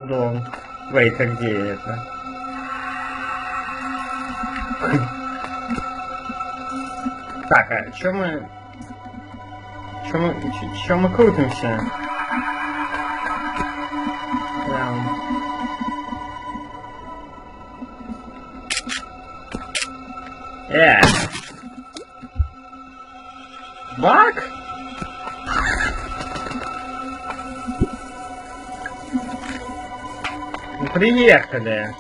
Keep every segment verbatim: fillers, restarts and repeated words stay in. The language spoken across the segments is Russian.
Пардон. Вейт, а где это? Так, а чё мы... Чё мы... Чё, чё мы крутимся? Прям... Э! Баг? Ну, приехали.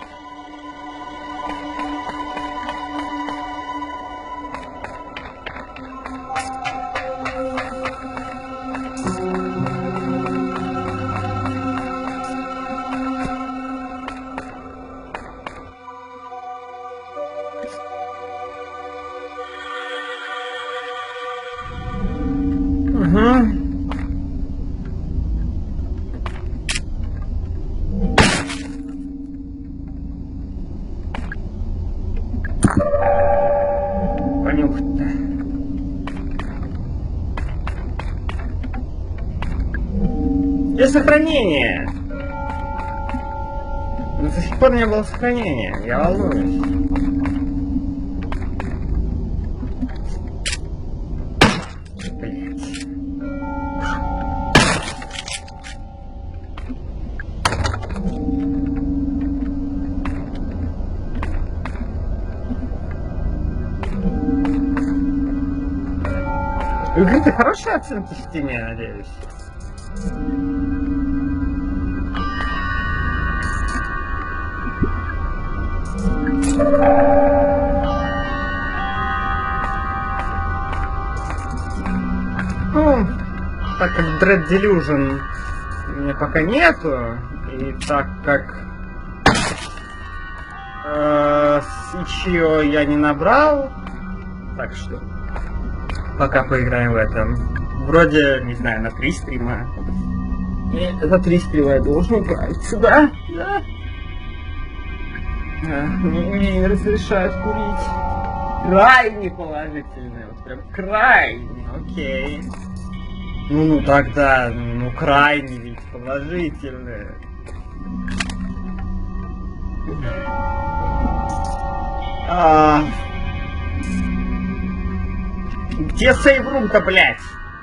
Где сохранение? Но до сих пор не было сохранения. Я волнуюсь. Блять. У игры-то хорошие оценки в Steam, я надеюсь. Ну, так как Dread Delusion у меня пока нету, и так как э, Ичио я не набрал, так что пока поиграем в этом. Вроде, не знаю, на три стрима. И за три стрима я должен играть сюда. Да? Мне не разрешают курить. Крайне положительно. Вот прям крайне. Окей. Ну, ну тогда, ну крайне ведь положительно. А... Где сейврум-то, блядь?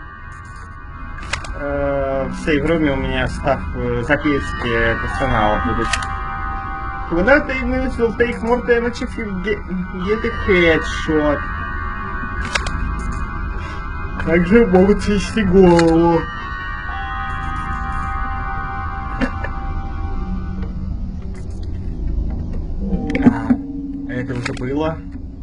Э, в сейвруме у меня став записки персонала будут. Когда ты имеешь will take more damage if you get, get a headshot. Также могут снести голову. А это уже было.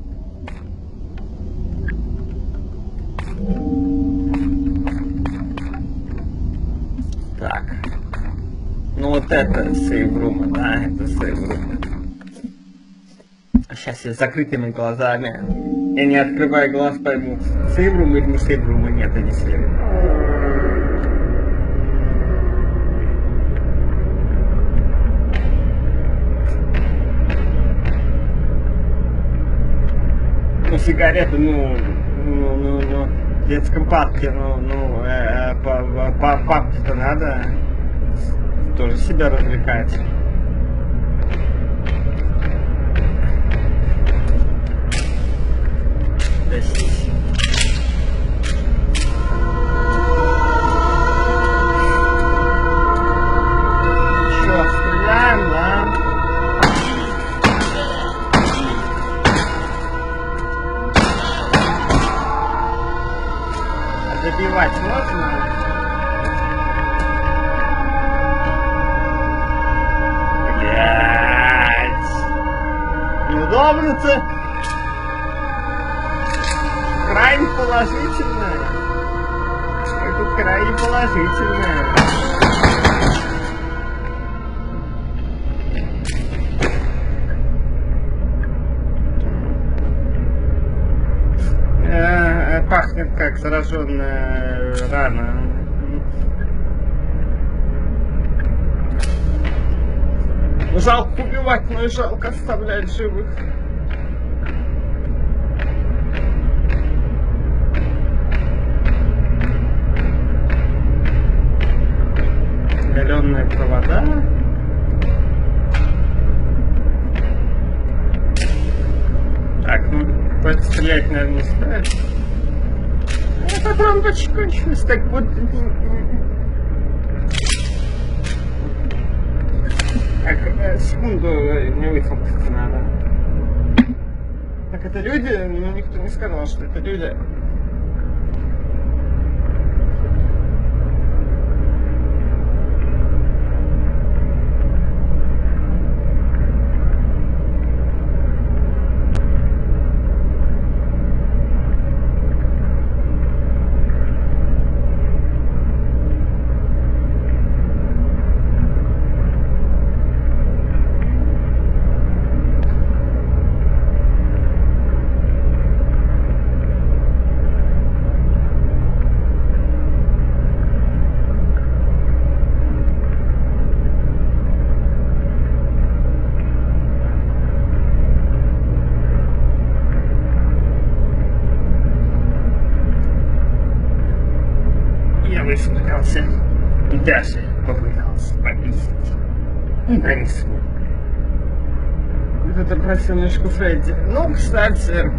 Так. Ну вот это сейврума, да, это сейврума. Сейчас я с закрытыми глазами. Я не открывая глаз пойму, сейврума или не сейврума. Нет, это не сейврума. Ну, сигареты, ну, ну, ну, ну, в детском парке, ну, ну, э, по, по, папке-то надо тоже себя развлекать. Здесь. Чё, стреляем, да? Забивать можно? Неудобно-то. Крайне положительно. Это крайне положительно. Э, пахнет как зараженная рана. Жалко убивать, но и жалко оставлять живых. Галеные провода. стрелять, наверное, не стоит. А потом почти кончилось, так вот... Так, секунду, мне высмотреться надо. Так, это люди? Ну, никто не сказал, что это люди. Высмеялся и даже попытался повесить. Но не смог. Кто-то просил мешку Фредди. Ну, кстати...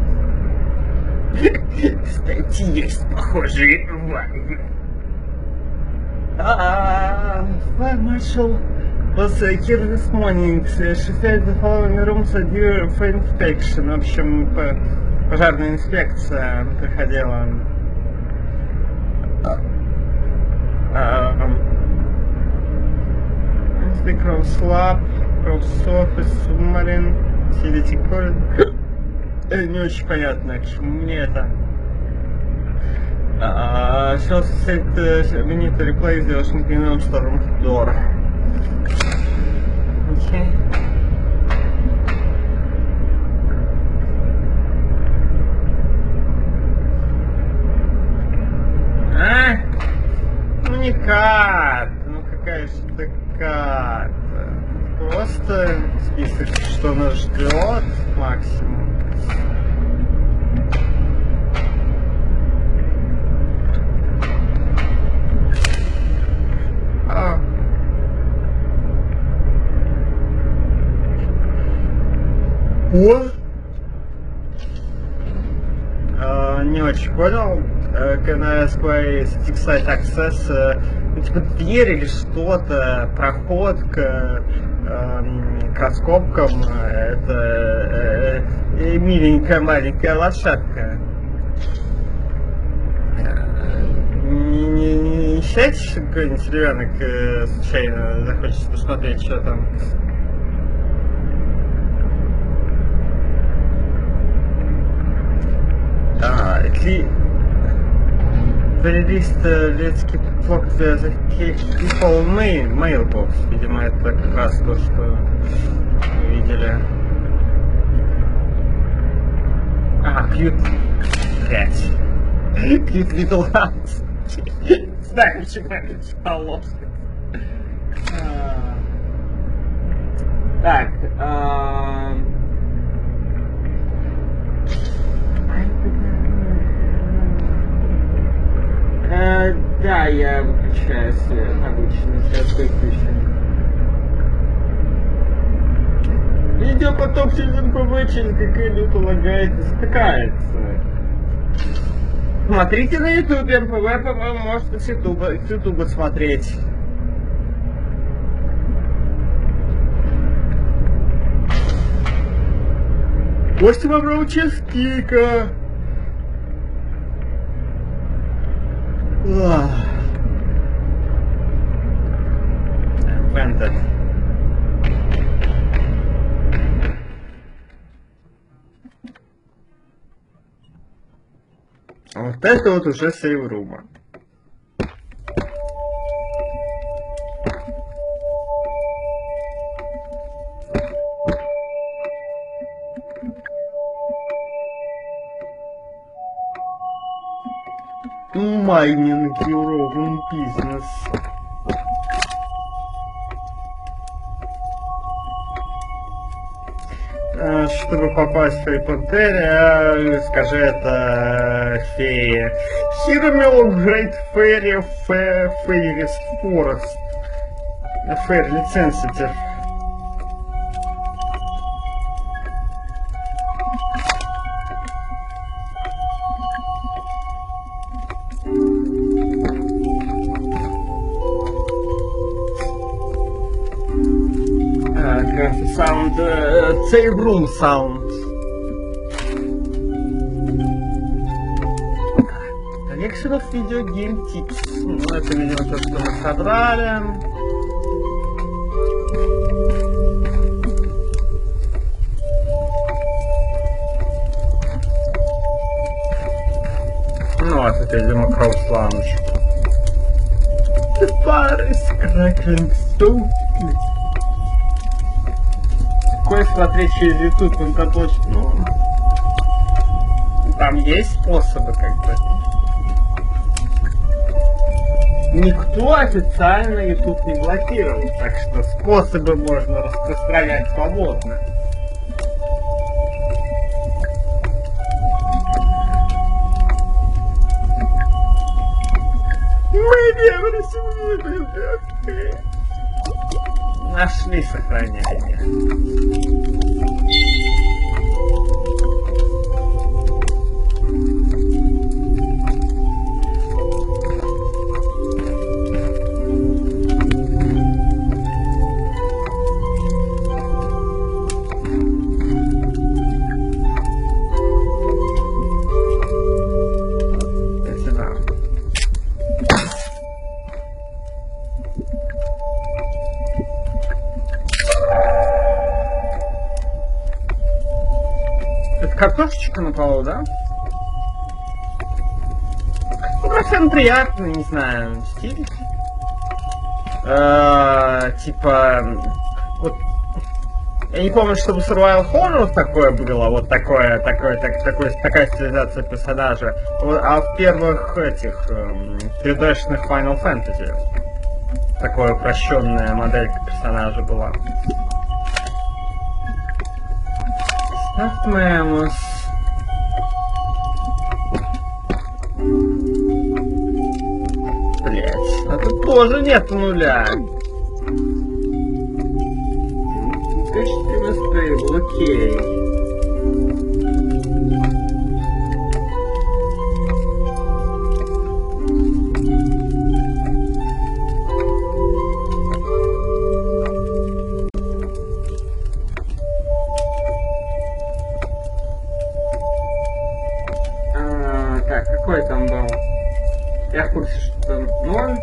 Кстати, есть похожие вайны. Ah, Fire Marshal was here this morning. She said the following rooms are due for inspection. В общем, пожарная инспекция проходила. Um, the Cross Lab, Cross Office, Submarine, City Corridor. Не очень понятно, к чему мне это. Uh, she also said uh, we need to replace the Washington Storm door. Okay. А? Ну не карта, ну какая же это карта. Просто список, что нас ждет максимум. А. What? Uh, не очень понял. Uh, can I ask why stick site access? Uh, ну, типа дверь или что-то, проход к, uh, к раскопкам. Это uh, миленькая маленькая лошадка. Uh, не, не, не считайте, что какой-нибудь ребенок uh, случайно захочет посмотреть, что там. А, если released uh, let's keep block the, the people mail, mailbox, видимо, это как раз то, что мы видели. А, cute, блять, cute little house. Знаю, почему я читал лошадь. Так, Uh, да, я выключаю свет обычно, сейчас выключу. Видеопоток через эм пэ вэ, через какая-нибудь лагает, стыкается. Смотрите на ютубе, эм пэ вэ, по-моему, можете с ютуба, с ютуба смотреть. Гости вобрал частика. Вендет. Вот это вот уже сейв-рума. Майнинг European бизнес. Чтобы попасть в Фей Пантере, скажи это фея. Хиромел Грейт Ферри Фейрис Форест. Ферри Сенситив. Так, это саунд... Save room sound. Collection of video game tips. Ну, это, видимо, то, что мы собрали. Ну, вот это, видимо, Crow's Lounge. The bar is crackling so good. Такое смотреть через YouTube, он-то точно, ну... Там есть способы, как бы. Никто официально YouTube не блокировал, так что способы можно распространять свободно. Нашли сохранение. Картошечка на полу, да? Ну, просто он приятный, не знаю, стиль. Э-э, типа, вот, я не помню, чтобы Survival Horror такое было, вот такое, такое, так, такое, такая стилизация персонажа. Вот, а в первых этих эм, три дэ-шных Final Fantasy такая упрощенная моделька персонажа была. Отмемус. Блять, а тут тоже нет нуля. тысяча девяносто был, окей. Какой там был? Я в курсе, что ноль.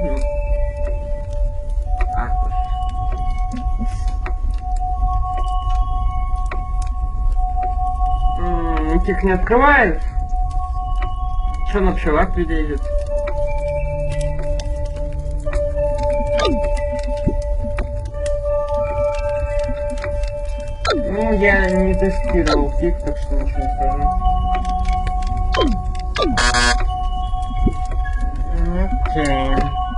А, М-м, тих не открывает. Что на пчелах лезет? Ну, я не тестировал фиг, так что ничего не скажу. Окей.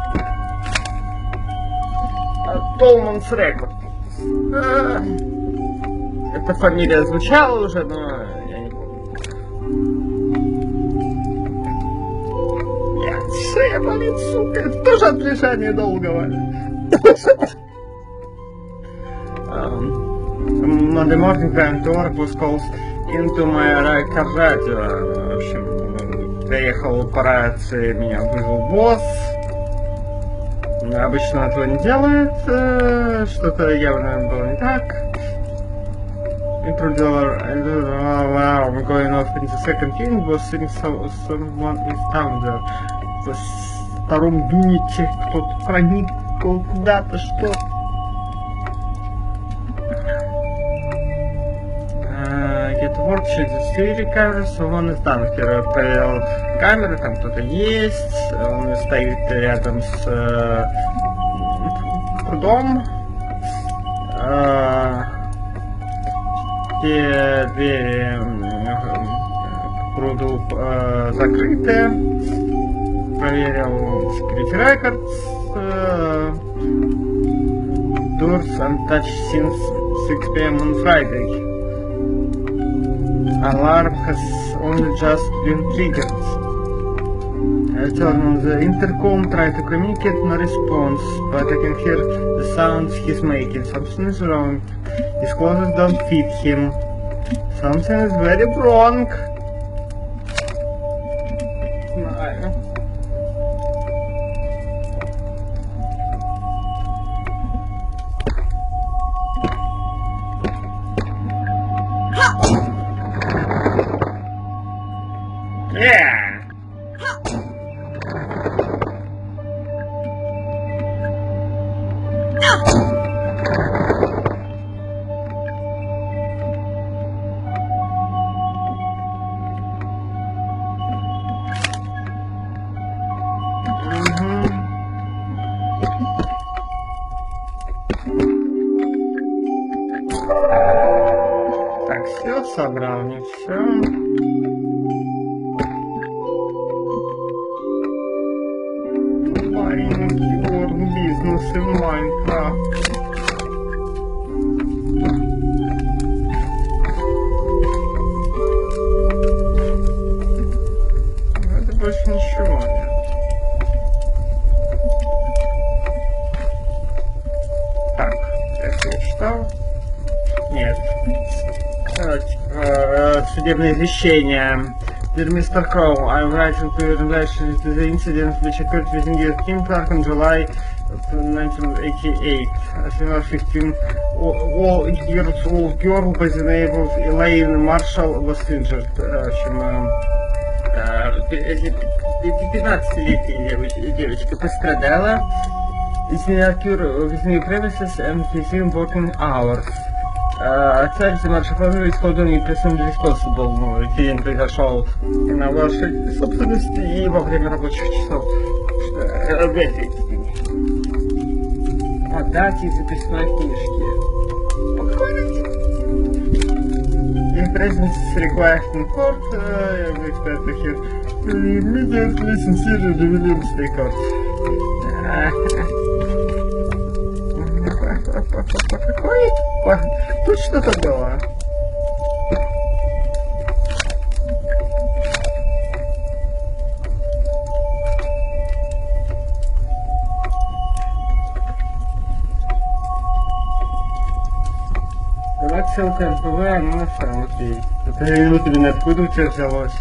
Толманс Рекорд. Эта фамилия звучала уже, но я не помню. Блядь, шея болит, сука. Это тоже от лежания долгого. Monday morning time to work was called into my right car radio. В общем, приехал по рации, меня вызвал босс. Обычно этого не делает, что-то явно было не так. Intruder, I'm going off in the second unit, was seeing someone is down there. Во втором юните кто-то проник куда-то, что... Get work, check the security cameras, someone is down here. Проверил камеры, там кто-то есть, он стоит рядом с э, прудом. Э, все двери к пруду э, закрыты. Проверил security records. Э, doors untouched since six p m on Friday. Alarm has only just been triggered. I turn on the intercom, try to communicate, no response, but I can hear the sounds he's making. Something is wrong. His clothes don't fit him. Something is very wrong. Знаю. все собрал, не все. Маленький орг бизнес в Майнкрафт. Это больше ничего нет. Так, это я читал. Нет. Короче, э, судебное извещение. Dear mister Crow, I'm writing to you in relation to the incident which occurred within your theme park in July nineteen eighty-eight. A female fifteen years old girl by the name of Elaine Marshall was injured. В общем, пятнадцатилетняя девочка пострадала. It may occur within your premises and within working hours. Цель маршрута исхода не presumed responsible, ну, инцидент произошел на вашей собственности и во время рабочих часов. По дате записной книжки. In presence required in court, uh, we expect to hear immediately sincerely Williams record. Какой? Тут что-то было. Давай ссылка эн пэ вэ, ну на самом деле. Это вот именно откуда у тебя взялось?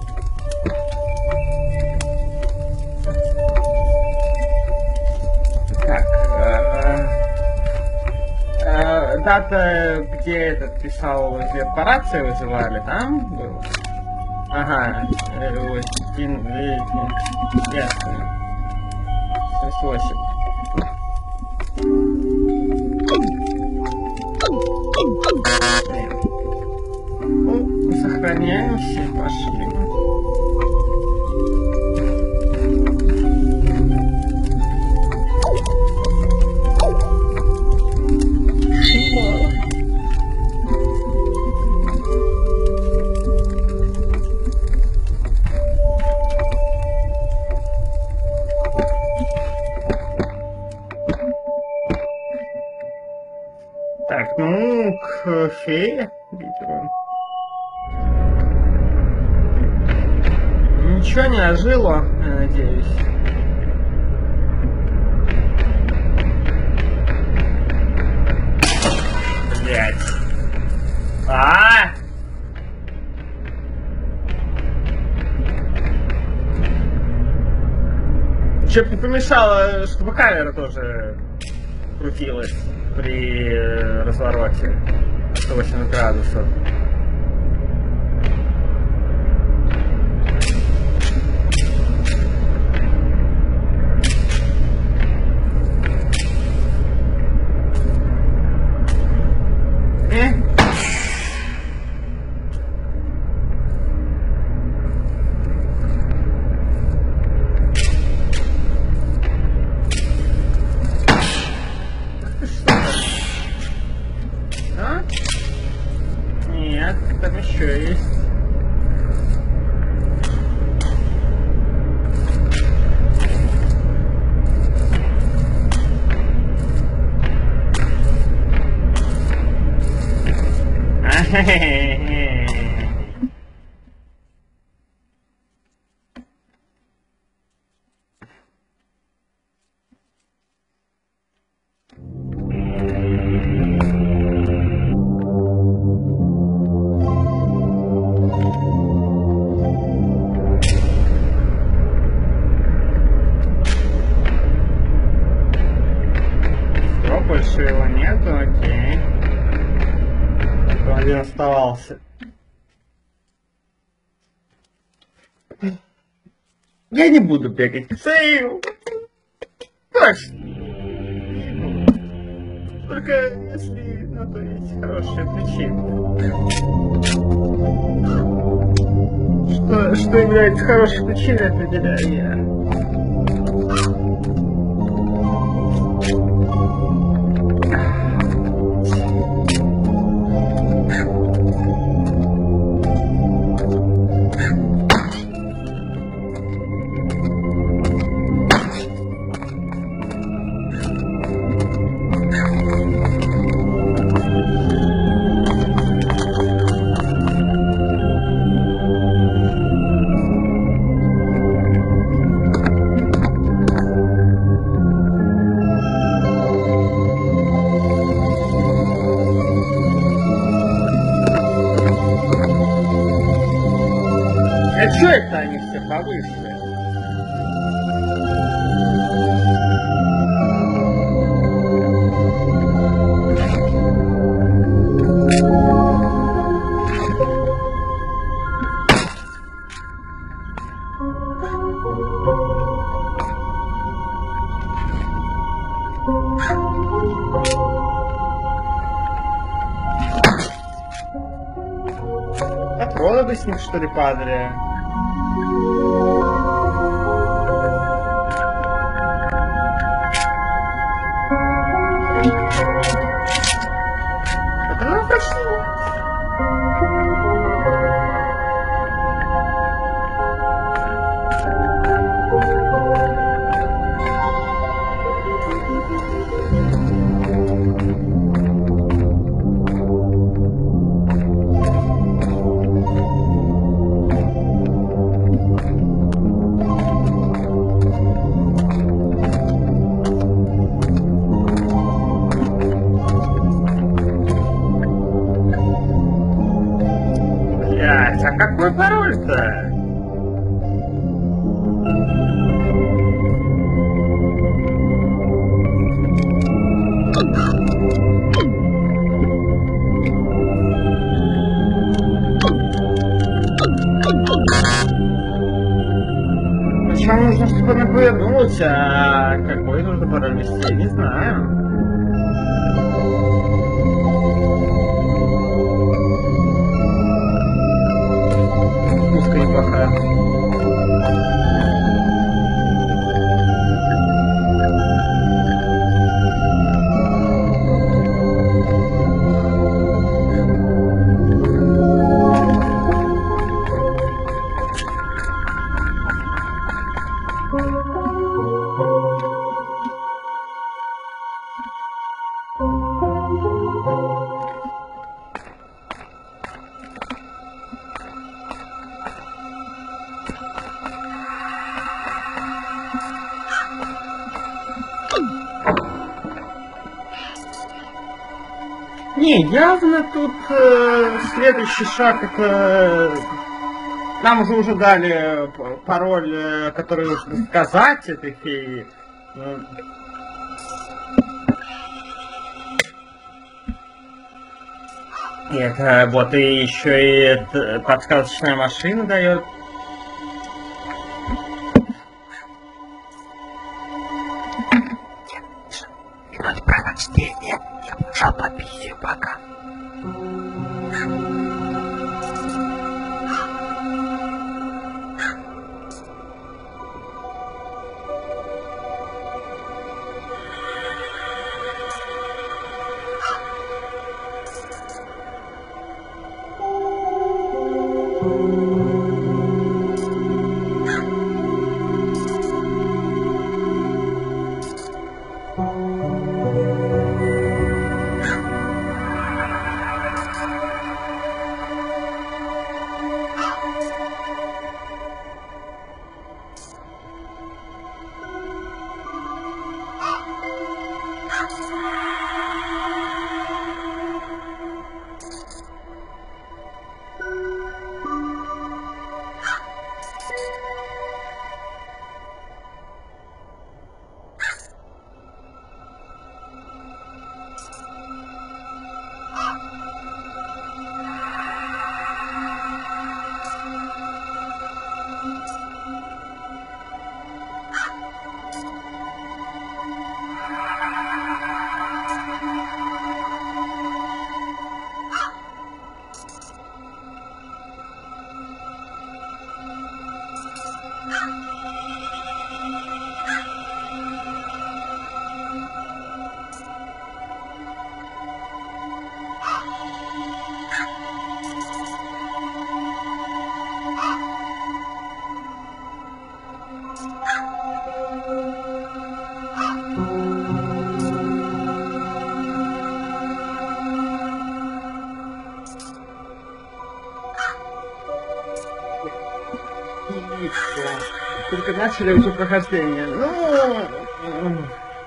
Дата, где этот писал, где по рации вызывали, там был? Ага, вот, один, ясно. семьдесят восемь. Ну, сохраняемся, пошли. Так, ну, к фее, видимо. Ничего не ожило, я надеюсь. Блять. А! Чё бы не помешало, чтобы камера тоже крутилась при развороте сто восемьдесят градусов. Э? А? Нет, там еще есть. Больше его нету, окей. Один оставался. Я не буду бегать к сейву. Точно. Только если на то есть хорошие причины. Что, что является хорошей причиной, определяю я. проводы с них, что ли, падали? Это ну почти. А какой пароль-то? Почему нужно, чтобы она повернулась, а какой нужно пароль ввести, я не знаю. Неплохая. Не, явно тут э, следующий шаг это... Нам уже уже дали пароль, э, который нужно сказать этой фее. Нет, вот и еще и это, подсказочная машина дает. Минут прохождения. Я пошел по писе пока. Только начали уже прохождение. Ну...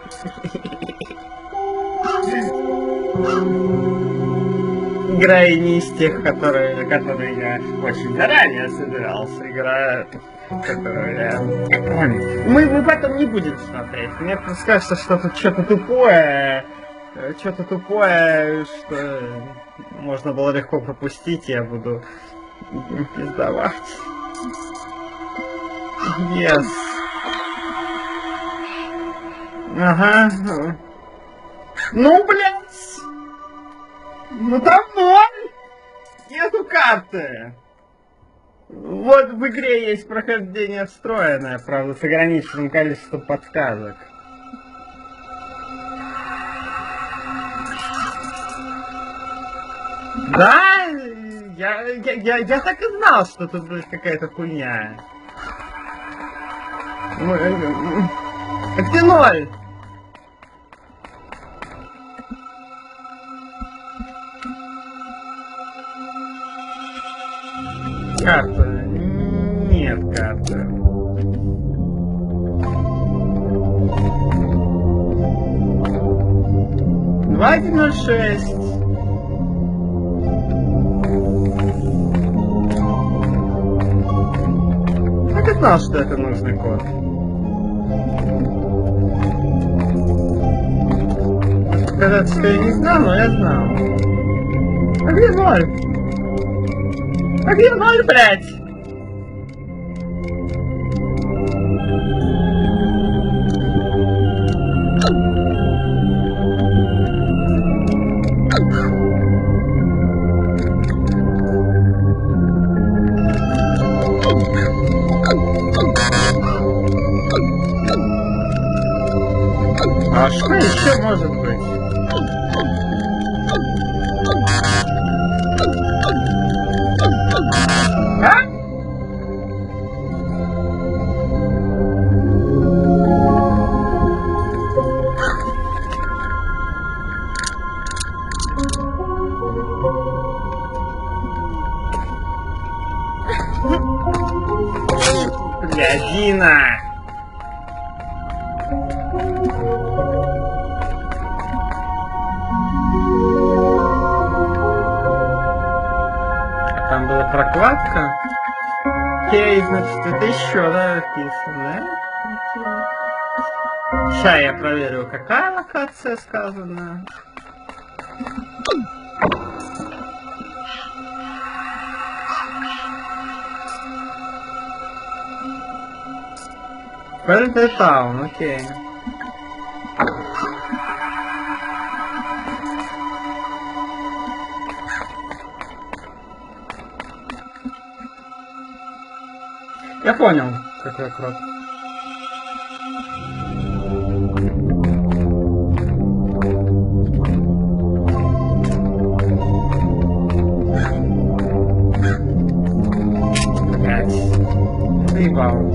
Игра и не из тех, которые, которые я очень заранее собирался. Игра, которую я... Мы, мы потом не будем смотреть. Мне просто кажется, что тут что-то тупое. Что-то тупое, что можно было легко пропустить, я буду пиздовать. Yes. Ага. Ну, блядь. Ну, там ноль. Нету карты. Вот в игре есть прохождение встроенное, правда, с ограниченным количеством подсказок. Да, я, я, я, я так и знал, что тут будет какая-то хуйня. Так ты ноль! Карта. Нет карты. Два один ноль шесть. Так и знал, что это нужный код. Сказать, что я не знал, но я знал. А где ноль? А где ноль, блядь? А что еще может быть? А? Блядина! Там была прокладка. Окей, значит, это еще, да, написано, да? Сейчас я проверю, какая локация сказана. Фэллтон Таун, окей. Я понял, какой крот. Блять. Заебал.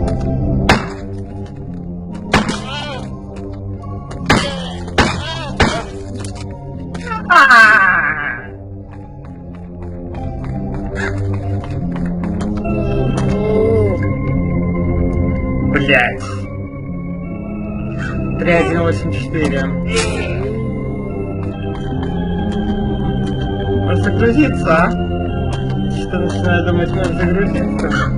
Блять. три один восемь четыре. Может загрузиться, а? Что начинаю думать, может загрузиться.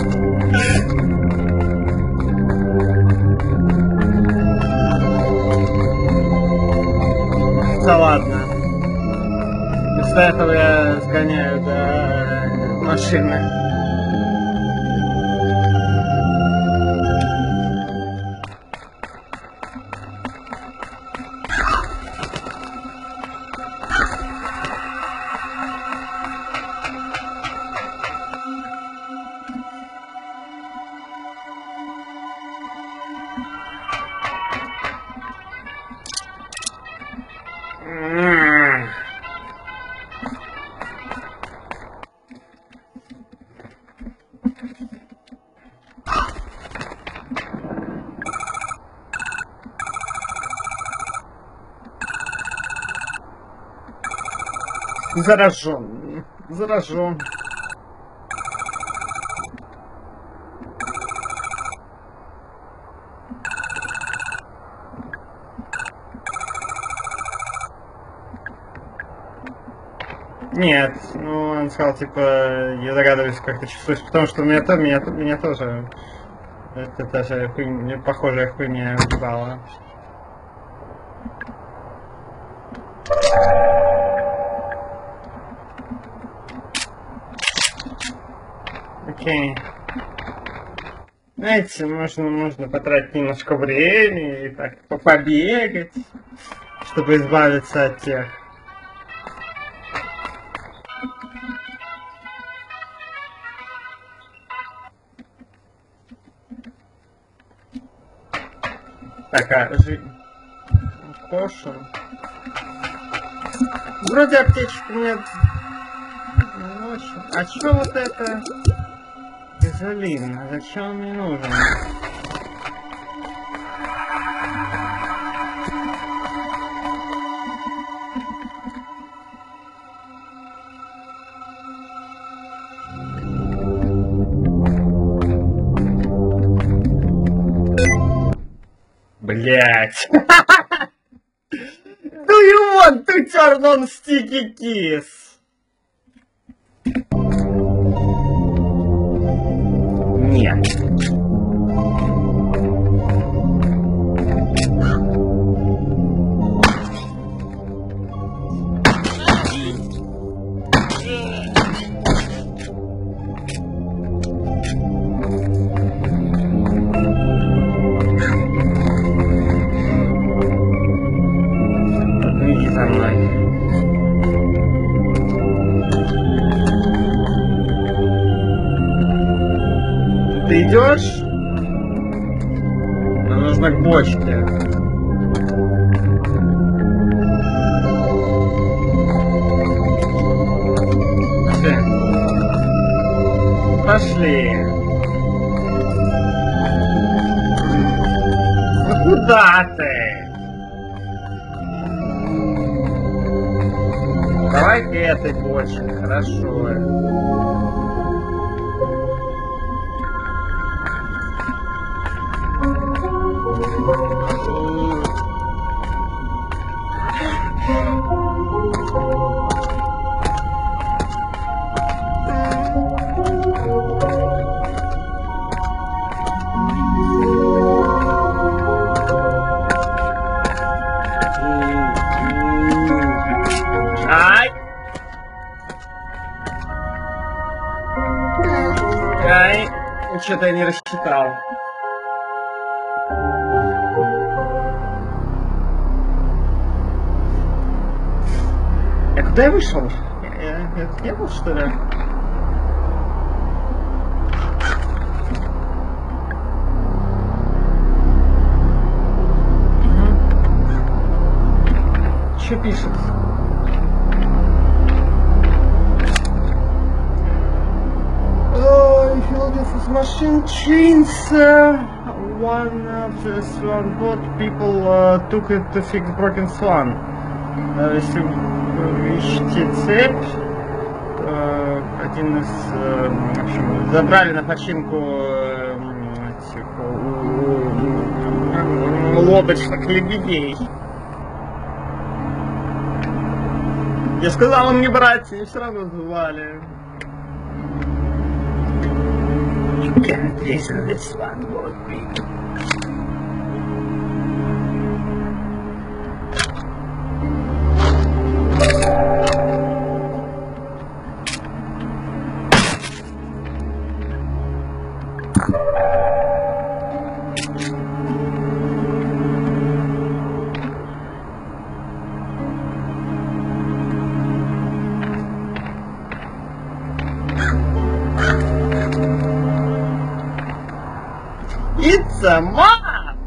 Да ладно. Вместо этого я сгоняю до машины. Заражен. Заражен. Нет, ну он сказал, типа, я догадываюсь, как ты чувствуешь, потому что меня, то, меня, меня тоже это даже хуйня, похожая хуйня убивала. Окей. Знаете, можно, можно потратить немножко времени и так побегать, чтобы избавиться от тех. Так, а жи... Кошер. Вроде аптечек нет. Ну, очень. А чё вот это? Изолин. Зачем он мне нужен? Блять. Do you want to turn on sticky keys? Нет. Иди за мной. Ты идешь? Нам нужно к бочке. Все. Пошли. Ну куда ты? Давай к этой бочке, хорошо. Ай! Ай! Что-то я не рассчитал. Я куда я вышел? Я, я, я, я был, что ли? Угу. Что пишет? Oh, Philadelphia's machine chains. Uh, one of the swan boat people uh, took it to fix broken swan. Uh, если вы ищете цепь, uh, один из, uh, в общем, забрали на починку uh, типа, uh, лодочных лебедей. Я сказал им не брать, и все равно звали. You can't listen this one, boat people. It's a map!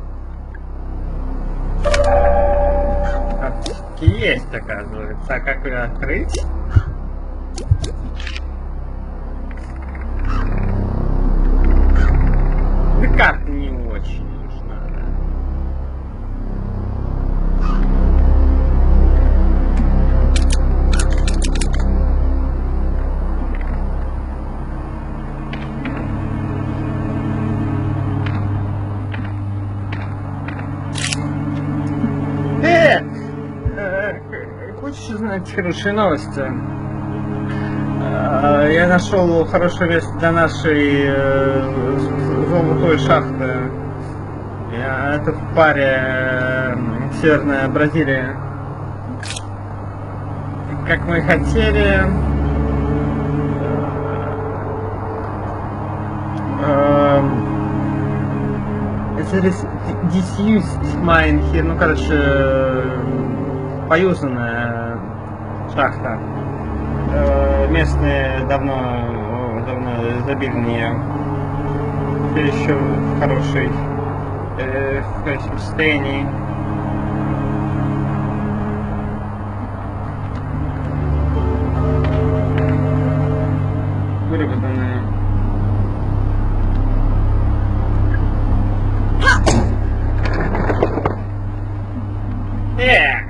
Есть, оказывается. А как ее открыть? Да как не очень нужно. Хочешь узнать хорошие новости? Я нашел хорошее место для нашей золотой шахты. Это в паре Северная Бразилия. Как мы и хотели. Это disused mine here, ну короче, поюзанная шахта. Местные давно, давно забили на нее. Все еще хороший э, в хорошем состоянии. Выработанная. Э!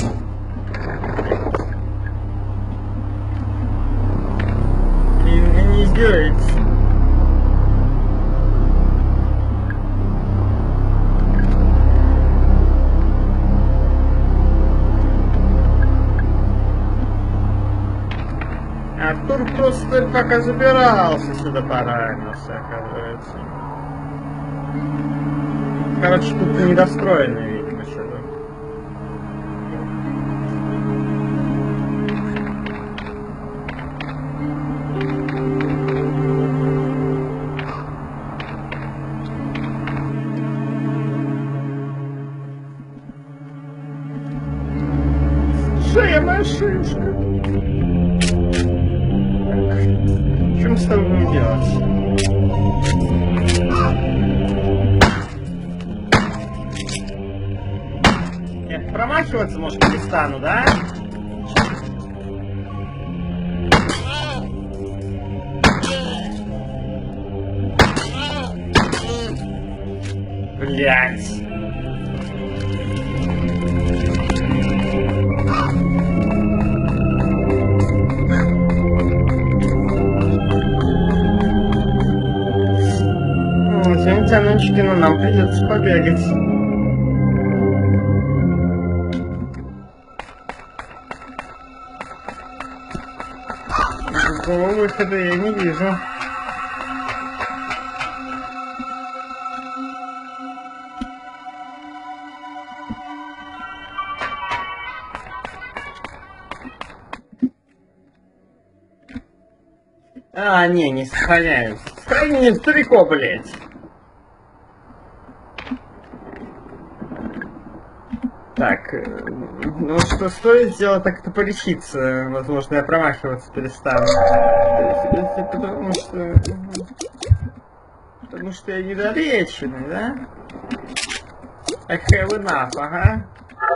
Не, не издевайтесь. Артур просто пока забирался сюда, поранился, оказывается. Короче, тут недостроенный, видимо, что-то. Шея машинка. Что мы с тобой будем делать? Нет, промахиваться, может, перестану, да? Блять. Извините, Анончики, но нам придется побегать. Другого выхода я не вижу. А, не, не сохраняюсь. Сохрани в трико, блять. Так, ну что стоит сделать, так это полечиться. Возможно, я промахиваться перестану. Потому что... Потому что я недолеченный, да? I have enough, ага.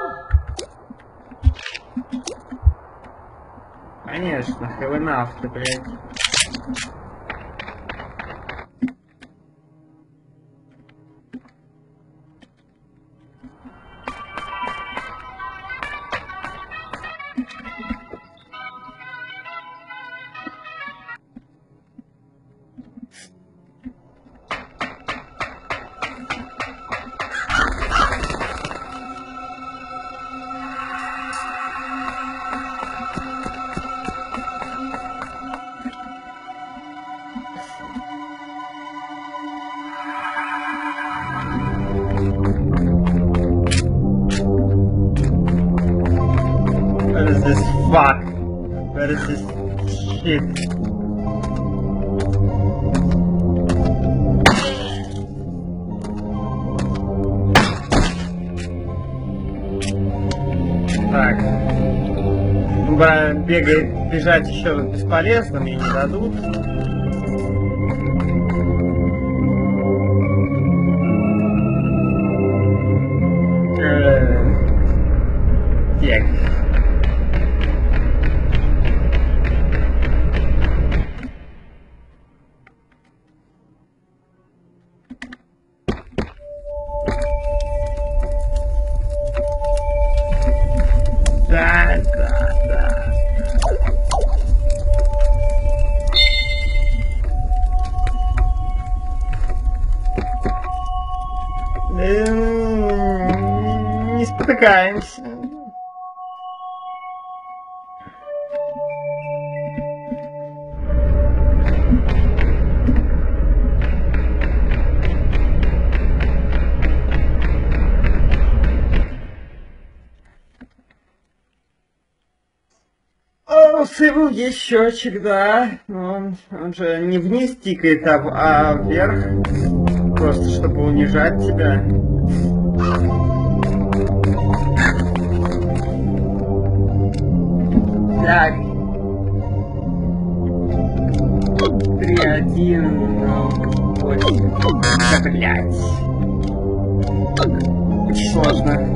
Конечно, have enough, ты, блядь. What is this fuck? What is this shit? Так. Бегать, бежать еще раз бесполезно, мне не дадут. Так. Да, да, да. Не спотыкаемся. О, всего есть счетчик, да. Он, он же не вниз тикает, а, а вверх. Просто чтобы унижать тебя. Так. Три, один, восемь. Да, блядь. Очень сложно.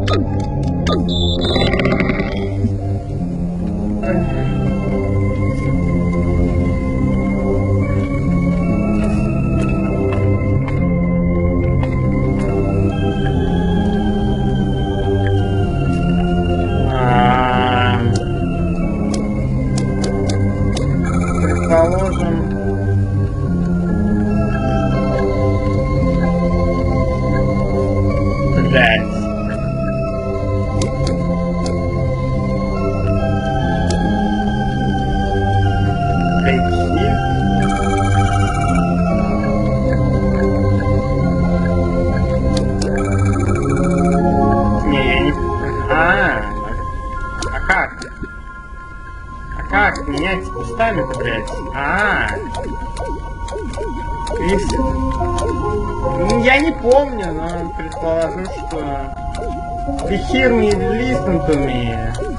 Кустами-то, блядь. А, -а. Я не помню, но предположу, что you hear me, listen to me.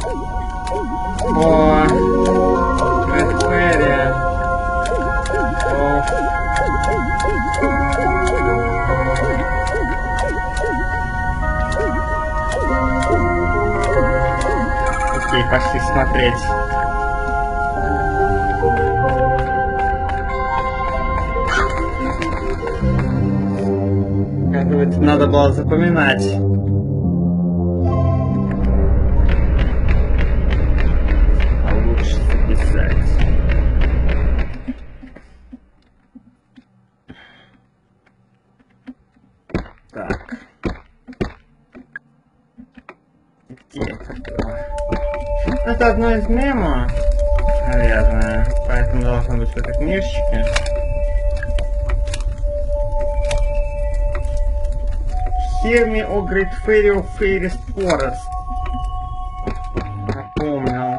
О, Red Fairy. О. Окей, пошли смотреть. Оказывается, надо было запоминать. А лучше записать. Так. Где это? Это одно из мемо, наверное. Поэтому должно быть в этой книжечке. Hear me, O great fairy of fairest forest. Напомнил.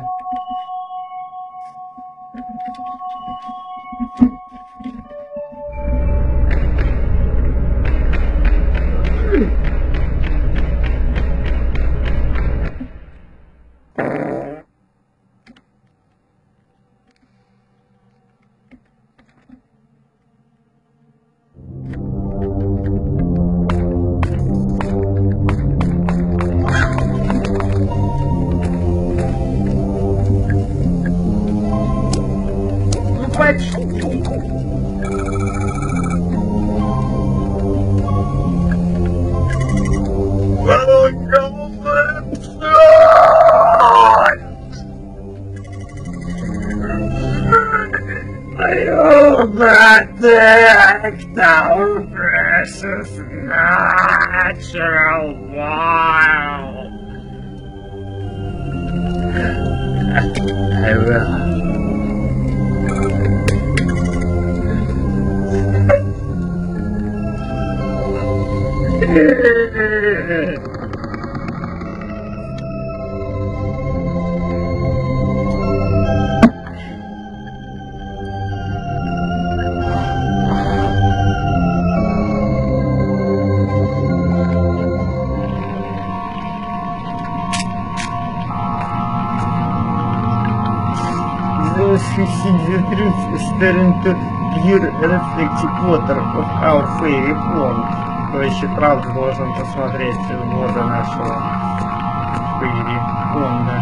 Protect our precious natural world. I will. Staring to pure reflective water of our fairy pond. Кто еще правда должен посмотреть воды нашего фейри понда.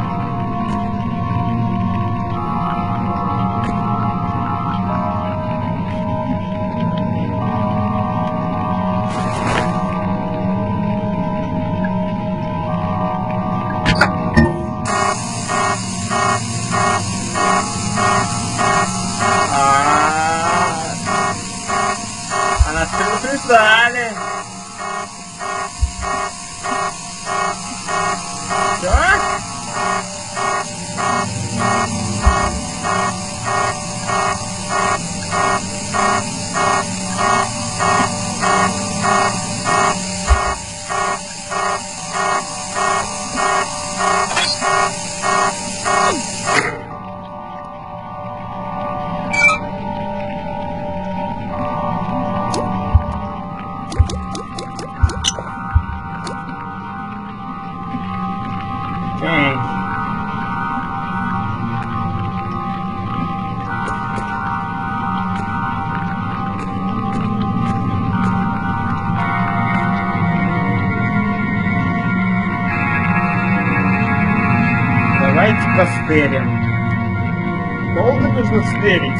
Далее. стырим. Долго нужно стырить?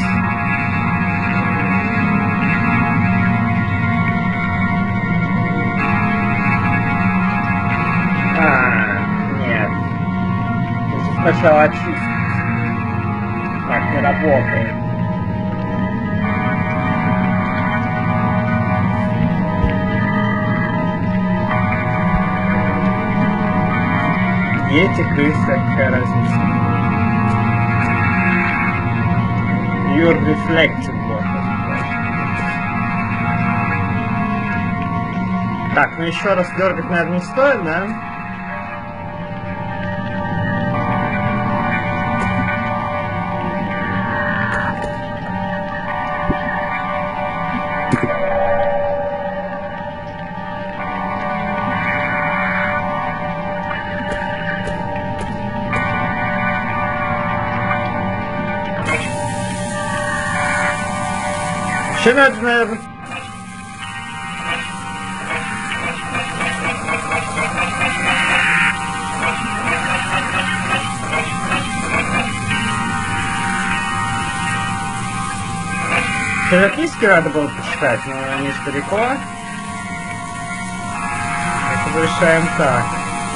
А, нет. Нужно сначала очистить. Так не работает. Эти крысы, какая разница? Your reflected water. Так, ну еще раз дергать, наверное, не стоит, да? Еще надо, наверное... Еще записки надо было почитать, но они ж далеко. Это решаем так.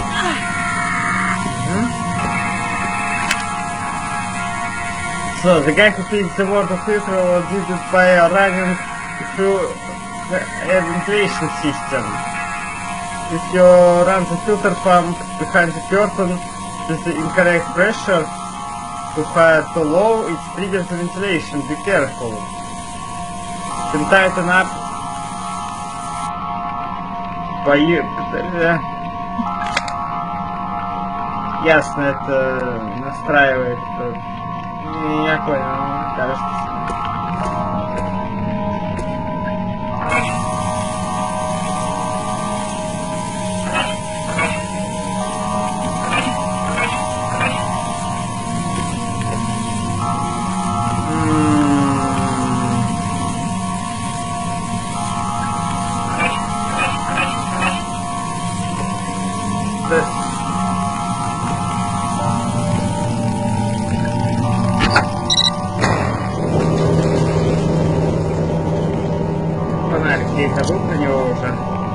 So, the guy who feeds the word of Israel did it by running through the air ventilation system. If you run the filter pump behind the curtain with the incorrect pressure, too high or too low, it triggers the ventilation. Be careful. Can tighten up by you. Ясно, это настраивает. Я понял, кажется. Я забыл про него уже.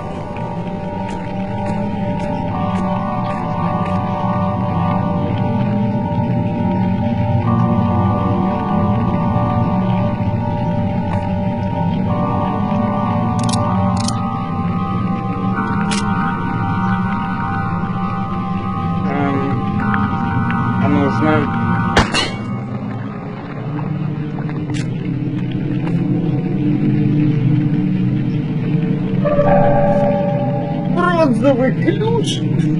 Эм, а нужно... Бронзовый ключ!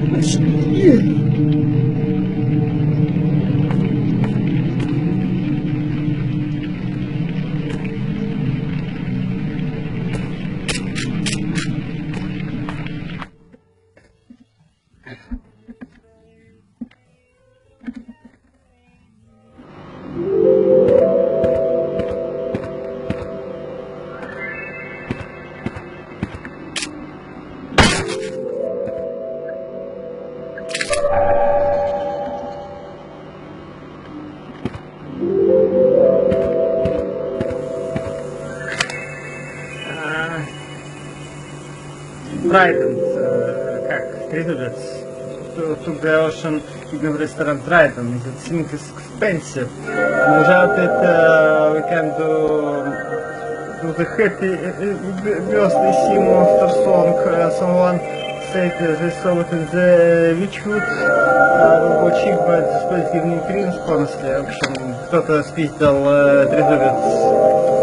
Trident, uh, как переводится? To the ocean in restaurant Trident. It seems expensive. Without it, uh, we can do, do the happy birthday sim after song. Uh, someone said uh, they saw it in the Witchwood. Uh, cheap, but стоит гивним кринж, honestly. В общем, кто-то спиздил uh, трезубец.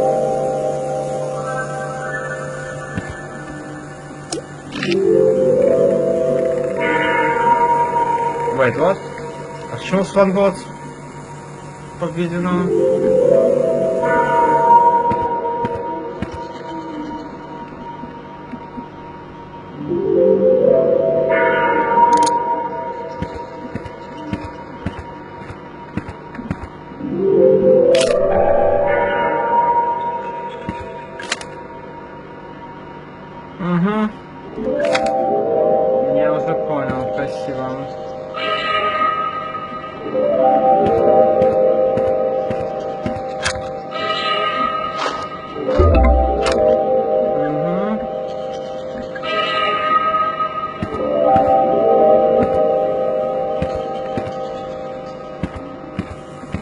Wait, what? А почему Свангот победено? Угу. Я уже понял, спасибо.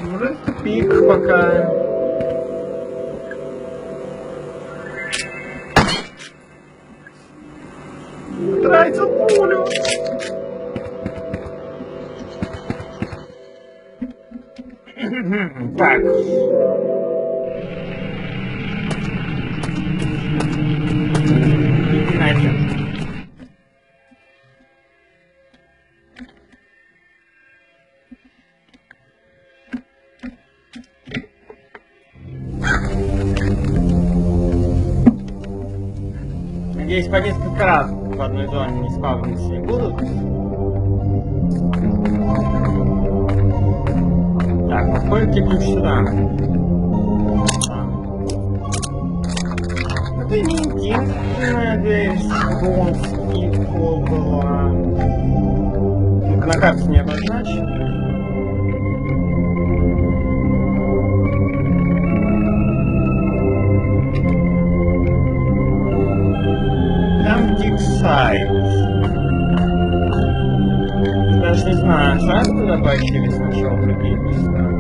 Может, тупик пока. Тратил пулю. Так. Иди нахер. Надеюсь, по несколько раз в одной зоне не спавниться не будут. Так, подходите ключ сюда. Это не единственная дверь, что скидку была. На карте не обозначено. Там диксайд. Даже не знаю, сразу туда пойти или сначала в другие места.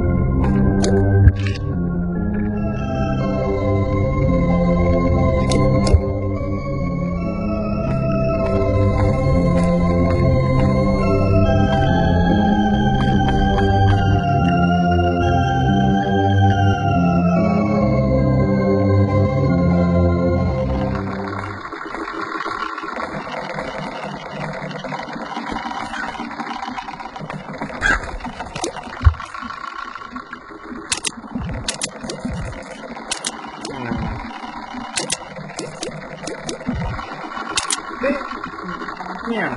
Нет.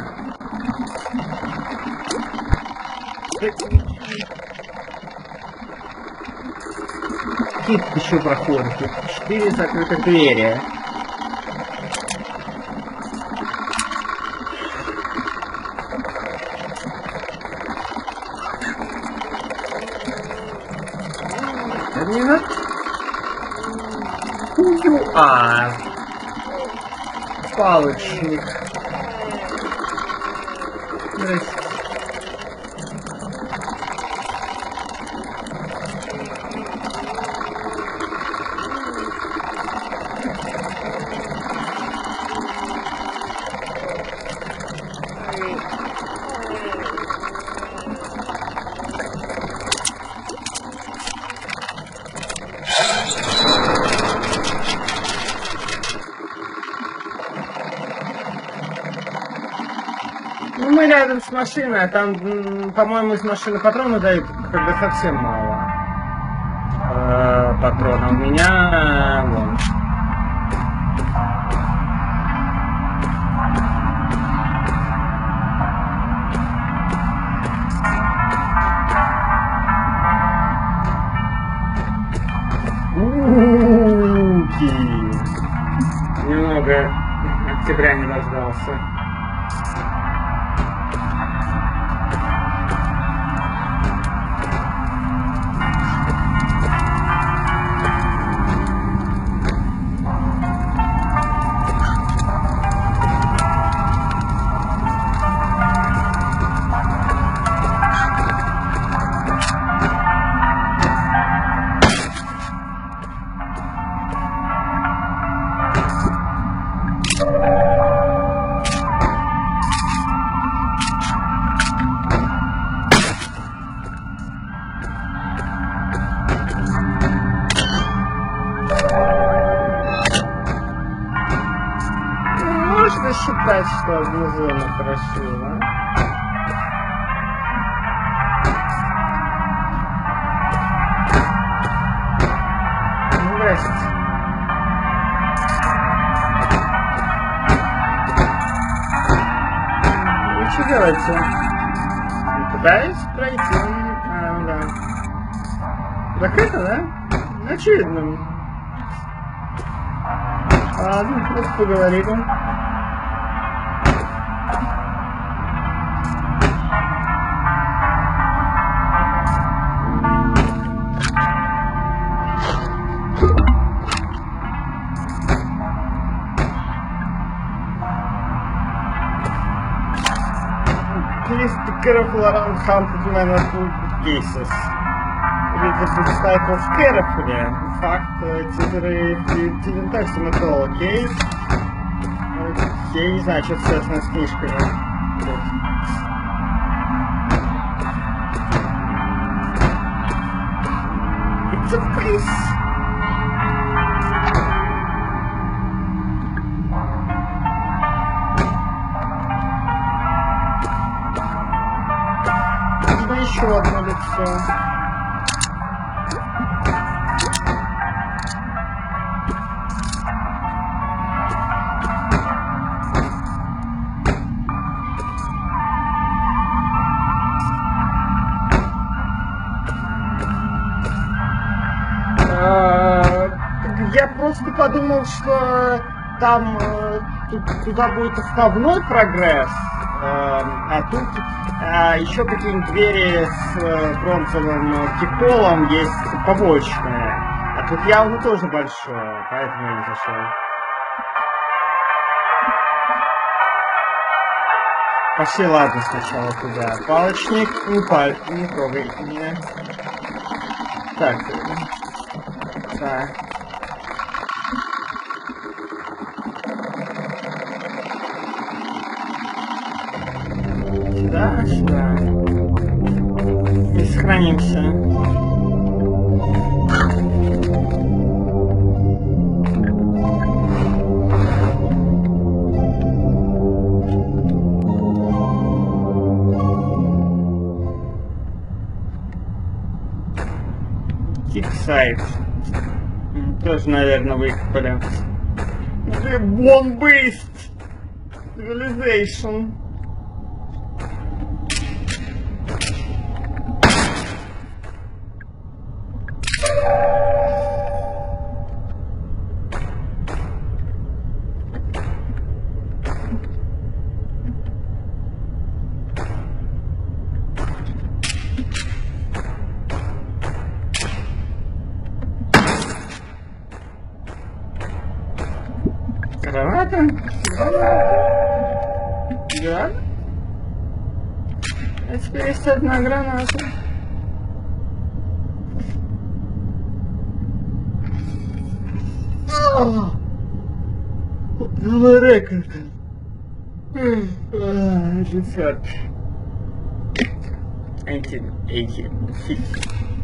Какие тут еще проходы? Тут четыре закрытых двери. Не надо. А, палочник. Здрасте. Ну, мы рядом с машиной, а там, по-моему, из машины патроны дают, когда совсем мало э, патронов. У меня вон. Немного октября не дождался. Можно считать, что одну зону прошила. Здрасте. Вы что делаете? Пытаюсь пройти. А, да. Закрыто, да? Очевидно. Ладно, просто поговорили. Please be careful around haunted men and cases. little type of carefully. In fact, титры didn't text at all, окей? Я не знаю, что связано с книжками. It's a face. Еще одно лицо. Я просто подумал, что там э, туда будет основной прогресс, э, а тут э, еще какие-нибудь двери с э, бронзовым киполом есть побочные. А тут явно тоже большое, поэтому я не зашел. Пошли, ладно, сначала туда. Палочник, не паль, не трогай меня. Так. Так. Сюда, сюда. И сохранимся. Киксайд. Тоже, наверное, выкопали. Bone-based civilization. Граната? Да? А теперь есть одна граната. Рекорд. Десятки. Эти, эти.